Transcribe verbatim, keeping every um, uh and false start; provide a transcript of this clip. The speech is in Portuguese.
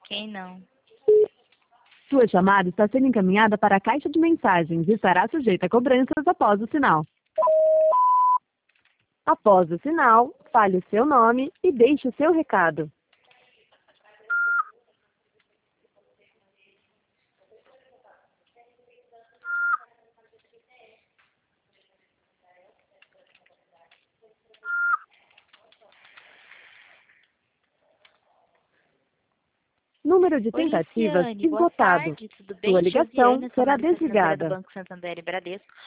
Quem não? Sua chamada está sendo encaminhada para a caixa de mensagens e estará sujeita a cobranças após o sinal. Após o sinal, fale o seu nome e deixe o seu recado. Número de Oi, tentativas Luciane, boa esgotado. tarde, tudo Sua bem? ligação Josiane, eu sou será analista financeira do desligada. Banco Santander e Bradesco.